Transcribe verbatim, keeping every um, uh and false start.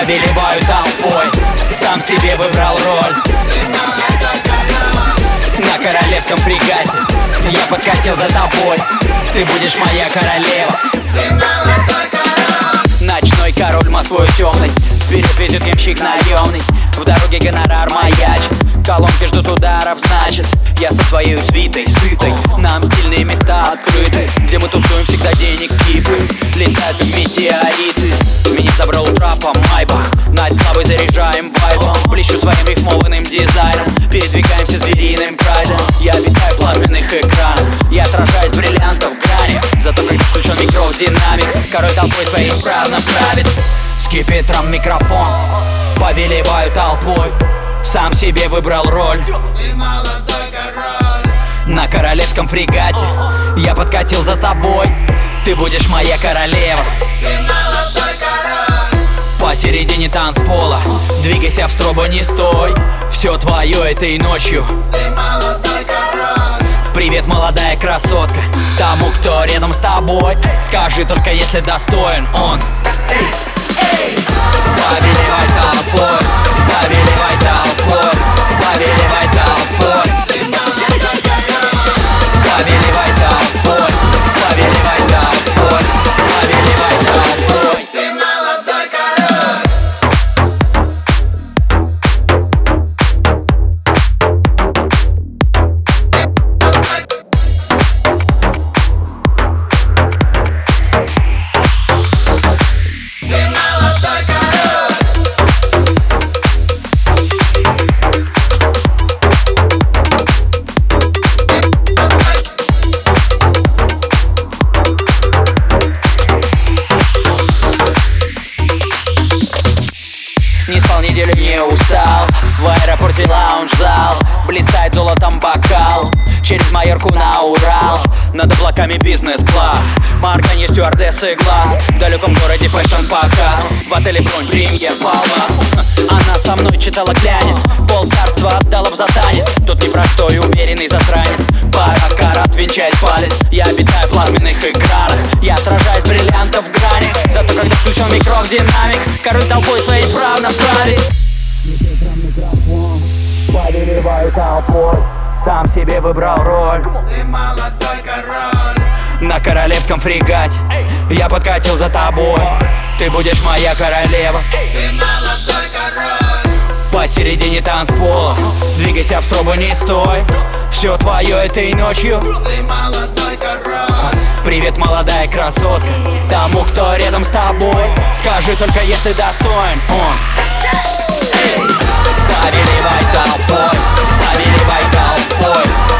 повелеваю толпой. Сам себе выбрал роль. На королевском фрегате я подкатил за тобой. Ты будешь моя королева. Ночной король Москвой темный, вперед везет ямщик наемный. В дороге гонорар маячит, колонки ждут ударов, значит я со своей свитой, сытой. Нам стильные места открыты, где мы тусуем всегда денег кипы. Летают как метеориты. Меня забрал трапом майбах, над головой заряжаем вайбом. Блещу своим рифмованным дизайном, передвигаемся звериным прайдом. Я обитаю плазменных экранов, я отражаюсь бриллиантов в грани. Зато когда включен микро в динамик, король толпой своей исправно правит. Скипетром микрофон, повелеваю толпой. Сам себе выбрал роль. На королевском фрегате я подкатил за тобой. Ты будешь моя королева. Посередине танцпола двигайся в стробо, не стой. Все твое этой ночью. Привет, молодая красотка. Тому, кто рядом с тобой, скажи только, если достоин он. Повелевай толпой, повелевай толпой, повелевай толпой. Повелевай толпой, повелевай толпой, повелевай толпой. Ты молодой король. Не спал неделю, не устал. В аэропорте лаунж-зал, блистает золотом бокал. Через Майорку на Урал, над облаками бизнес-класс. Марка не стюардессы глаз. В далеком городе фэшн-показ. В отеле бронь, премьер-палас. Она со мной читала глянец, пол царства отдала б за танец. Тот непростой, уверенный засранец. Пара карат венчает палец. Я обитаю в плазменных экранах, я отражаюсь бриллиантов в грани. Зато когда включен микро в динамик, король толпой своей исправно правит. Повелеваю толпой, сам себе выбрал роль. Ты молодой король. На королевском фрегате я подкатил за тобой. Ты будешь моя королева. Ты молодой король. Посередине танцпола двигайся в стробо, не стой. Все твое этой ночью. Ты молодой король. Привет, молодая красотка. Тому, кто рядом с тобой, скажи только, если достоин он. Повелевай толпой, повелевай толпой.